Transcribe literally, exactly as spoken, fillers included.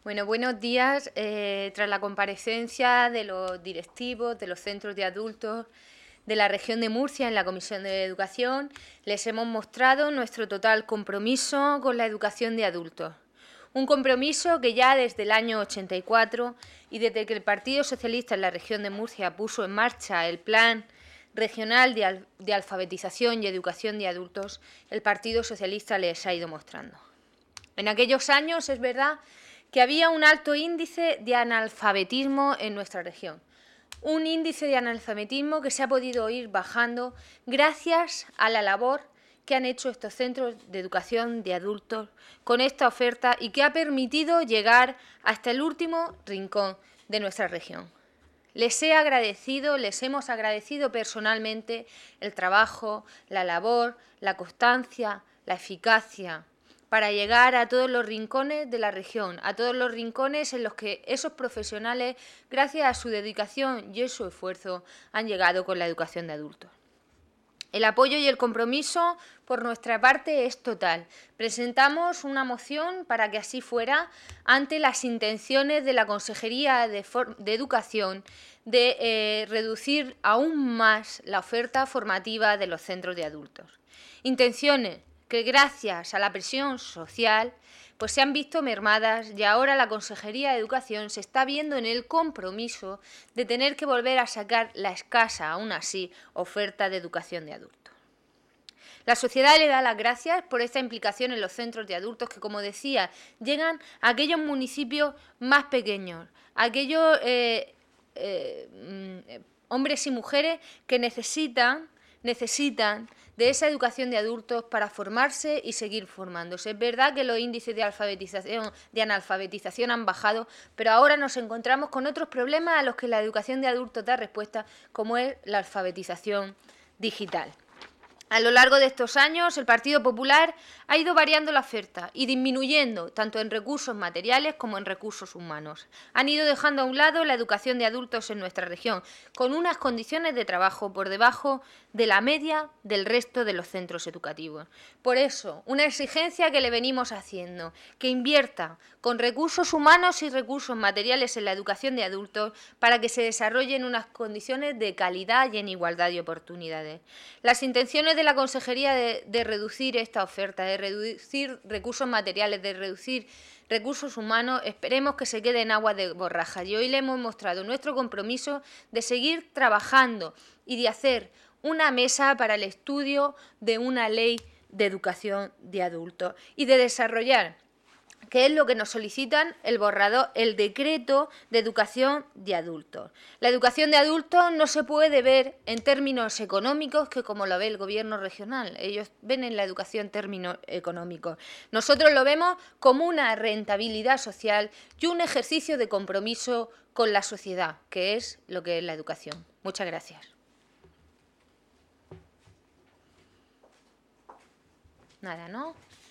Bueno, buenos días. Eh, tras la comparecencia de los directivos de los centros de adultos de la región de Murcia en la Comisión de Educación, les hemos mostrado nuestro total compromiso con la educación de adultos. Un compromiso que ya desde el año ochenta y cuatro y desde que el Partido Socialista en la región de Murcia puso en marcha el Plan Regional de, al de Alfabetización y Educación de Adultos, el Partido Socialista les ha ido mostrando. En aquellos años es verdad que había un alto índice de analfabetismo en nuestra región. Un índice de analfabetismo que se ha podido ir bajando gracias a la labor que han hecho estos centros de educación de adultos con esta oferta y que ha permitido llegar hasta el último rincón de nuestra región. Les he agradecido, les hemos agradecido personalmente el trabajo, la labor, la constancia, la eficacia, para llegar a todos los rincones de la región, a todos los rincones en los que esos profesionales, gracias a su dedicación y a su esfuerzo, han llegado con la educación de adultos. El apoyo y el compromiso por nuestra parte es total. Presentamos una moción para que así fuera ante las intenciones de la Consejería de, de Educación de eh, reducir aún más la oferta formativa de los centros de adultos. Intenciones que gracias a la presión social pues se han visto mermadas y ahora la Consejería de Educación se está viendo en el compromiso de tener que volver a sacar la escasa, aún así, oferta de educación de adultos. La sociedad le da las gracias por esta implicación en los centros de adultos que, como decía, llegan a aquellos municipios más pequeños, a aquellos eh, eh, hombres y mujeres que necesitan, necesitan de esa educación de adultos para formarse y seguir formándose. Es verdad que los índices de alfabetización, de analfabetización han bajado, pero ahora nos encontramos con otros problemas a los que la educación de adultos da respuesta, como es la alfabetización digital. A lo largo de estos años, el Partido Popular ha ido variando la oferta y disminuyendo tanto en recursos materiales como en recursos humanos. Han ido dejando a un lado la educación de adultos en nuestra región, con unas condiciones de trabajo por debajo de la media del resto de los centros educativos. Por eso, una exigencia que le venimos haciendo, que invierta con recursos humanos y recursos materiales en la educación de adultos para que se desarrollen unas condiciones de calidad y en igualdad de oportunidades. Las intenciones de la Consejería de, de reducir esta oferta, de reducir recursos materiales, de reducir recursos humanos, esperemos que se quede en agua de borrajas. Y hoy le hemos mostrado nuestro compromiso de seguir trabajando y de hacer una mesa para el estudio de una ley de educación de adultos y de desarrollar, que es lo que nos solicitan, el borrador, el decreto de educación de adultos. La educación de adultos no se puede ver en términos económicos, que como lo ve el gobierno regional, ellos ven en la educación términos económicos. Nosotros lo vemos como una rentabilidad social y un ejercicio de compromiso con la sociedad, que es lo que es la educación. Muchas gracias. Nada, ¿no?